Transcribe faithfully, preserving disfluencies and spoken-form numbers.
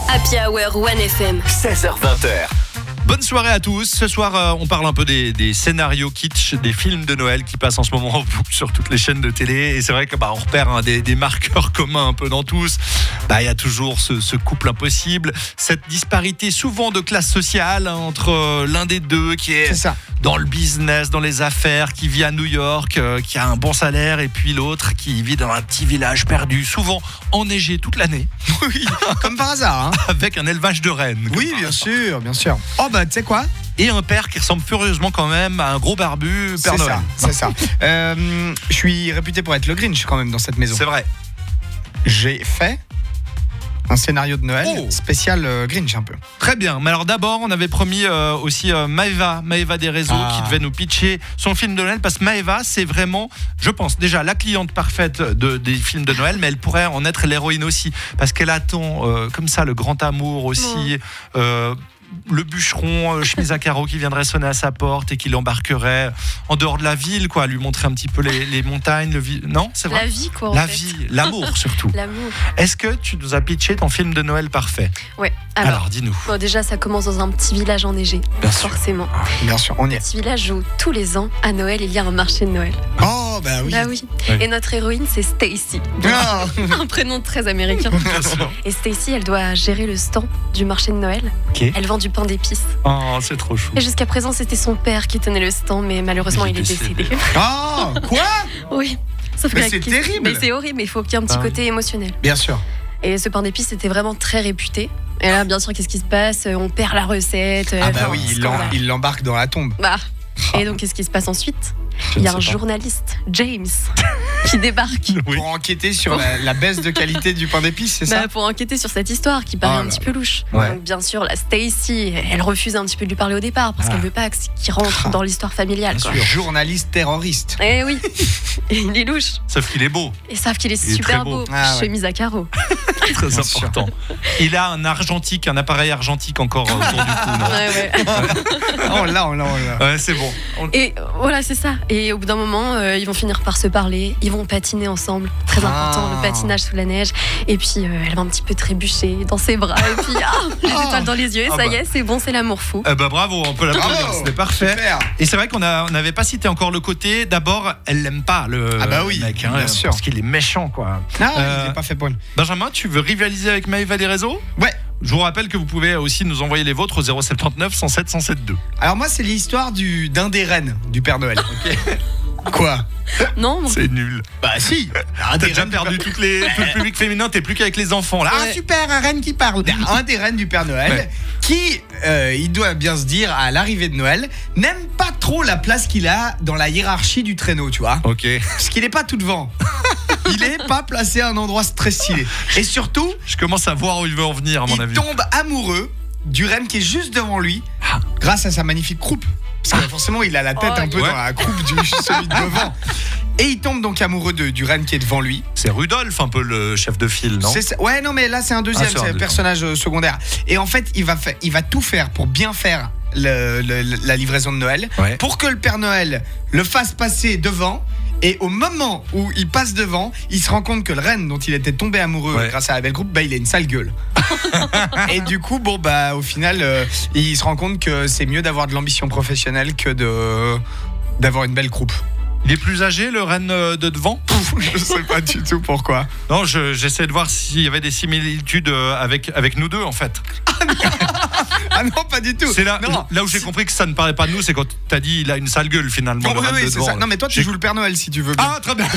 Happy Hour One F M. seize heures vingt. Bonne soirée à tous. Ce soir, euh, on parle un peu des, des scénarios kitsch, des films de Noël qui passent en ce moment en boucle sur toutes les chaînes de télé. Et c'est vrai que bah, on repère hein, des, des marqueurs communs un peu dans tous. Bah, il y a toujours ce, ce couple impossible, cette disparité souvent de classe sociale hein, entre euh, l'un des deux qui est, C'est ça. dans le business, dans les affaires, qui vit à New York, euh, qui a un bon salaire, et puis l'autre qui vit dans un petit village perdu, souvent enneigé toute l'année, Oui, comme par hasard. Hein. avec un élevage de rennes. Oui, bien sûr, bien sûr. Oh bah tu sais quoi? Et un père qui ressemble furieusement quand même à un gros barbu Père C'est Noël. ça, c'est ça. Euh, je suis réputé pour être le Grinch quand même dans cette maison. C'est vrai. J'ai fait un scénario de Noël Oh. spécial euh, Grinch un peu. Très bien. Mais alors d'abord, on avait promis euh, aussi euh, Maëva, Maëva des réseaux, Ah. qui devait nous pitcher son film de Noël, parce que Maëva, c'est vraiment, je pense, déjà la cliente parfaite de, des films de Noël, mais elle pourrait en être l'héroïne aussi, parce qu'elle attend euh, comme ça le grand amour aussi. Euh, le bûcheron, euh, chemise à carreaux qui viendrait sonner à sa porte et qui l'embarquerait en dehors de la ville, quoi, lui montrer un petit peu les, les montagnes, le vi- non, c'est vrai. La vie, quoi. En La fait. vie, l'amour surtout. L'amour. Est-ce que tu nous as pitché ton film de Noël parfait? Ouais. Alors, Alors, dis-nous. bon, déjà, ça commence dans un petit village enneigé. Bien sûr. Forcément. Bien sûr, on y est. Petit village où tous les ans, à Noël, il y a un marché de Noël. Oh bah oui. Bah oui. Oui. Et notre héroïne, c'est Stacy. Ah. Un prénom très américain. Et Stacy, elle doit gérer le stand du marché de Noël. Ok. Elle vend du pain d'épices. Oh, c'est trop chou. Et jusqu'à présent, c'était son père qui tenait le stand, mais malheureusement, Il il est est décédé. décédé. Oh, quoi? Oui. Sauf Mais que la c'est question- terrible. Mais c'est horrible, mais il faut qu'il y ait un petit Ah oui. côté émotionnel. Bien sûr. Et ce pain d'épices était vraiment très réputé. Et là, bien sûr, qu'est-ce qui se passe? On perd la recette. Ah bah enfin, oui, un il l'em- scandale. il l'embarque dans la tombe. Bah. Et donc, qu'est-ce qui se passe ensuite? Je Il y a ne un sais pas. journaliste, James, qui débarque Oui. Pour enquêter sur la, la baisse de qualité du pain d'épices, c'est bah, ça? pour enquêter sur cette histoire qui paraît Oh un là petit là. peu louche. Ouais. Donc, bien sûr, la Stacy, elle refuse un petit peu de lui parler au départ parce Ah. qu'elle veut pas qu'il rentre Ah. dans l'histoire familiale. Quoi. Journaliste terroriste. Eh oui, il est louche. Sauf qu'il est beau, Ils savent qu'il est Il est super très beau. beau. Ah ouais. Chemise à carreaux. très Bien sûr. important. Il a un argentique, un appareil argentique encore euh, autour du cou. non Ouais, ouais. Oh là, oh là, oh là. Ouais, c'est bon. On- Et voilà, c'est ça. Et au bout d'un moment, euh, ils vont finir par se parler. Ils vont patiner ensemble. Très important, Ah. le patinage sous la neige. Et puis, euh, elle va un petit peu trébucher dans ses bras. Et puis, ah, les Oh. étoiles dans les yeux. Et Ah ça y bah. est, c'est bon, c'est l'amour fou. Eh ben bravo, on peut l'applaudir, Bravo. c'était parfait. Super. Et c'est vrai qu'on a- on n'avait pas cité encore le côté. D'abord, elle l'aime pas le Ah bah oui, mec, hein, bien sûr. parce qu'il est méchant, quoi. Non, Euh, il n'est pas fait pour elle. Benjamin, tu veux rivaliser avec Maëva des réseaux? Ouais. Je vous rappelle que vous pouvez aussi nous envoyer les vôtres au zéro sept neuf, cent sept, cent sept deux. Alors moi, c'est l'histoire du d'un des rennes du Père Noël. Quoi? Non, bon. C'est nul. Bah si. Un T'as des déjà rennes du perdu toutes les, tout le public féminin, t'es plus qu'avec les enfants là. Ah Ouais. super, un reine qui parle. Un des rennes du Père Noël Ouais. qui, euh, il doit bien se dire, à l'arrivée de Noël, n'aime pas trop la place qu'il a dans la hiérarchie du traîneau, tu vois. Ok. Parce qu'il est pas tout devant. Il est pas placé à un endroit très stylé. Et surtout, Je commence à voir où il veut en venir, à mon il avis. tombe amoureux du renne qui est juste devant lui, grâce à sa magnifique croupe. Parce que forcément, il a la tête Oh, un peu ouais. dans la croupe du celui de devant. Et il tombe donc amoureux de, du renne qui est devant lui. C'est Rudolph, un peu le chef de file, non? C'est ça. Ouais, non, mais là, c'est un deuxième, Ah, c'est un c'est un deuxième. personnage euh, secondaire. Et en fait, il va, fa- il va tout faire pour bien faire le- le- le- la livraison de Noël, Ouais. pour que le Père Noël le fasse passer devant. Et au moment où il passe devant, il se rend compte que le renne dont il était tombé amoureux Ouais. grâce à la belle groupe, bah, il a une sale gueule. Et du coup, bon, bah, au final, euh, il se rend compte que c'est mieux d'avoir de l'ambition professionnelle que de d'avoir une belle croupe. Il est plus âgé, le reine euh, de devant? Je sais pas du tout pourquoi. Non, je- j'essaie de voir s'il y avait des similitudes euh, avec, avec nous deux, en fait. Ah non, pas du tout. C'est là, Non. là où j'ai compris que ça ne parlait pas de nous, c'est quand t'as dit il a une sale gueule, finalement, Non, le oui, reine oui, de c'est devant. ça. Non, mais toi, tu J'ai- joues le Père Noël si tu veux bien. Ah, très bien.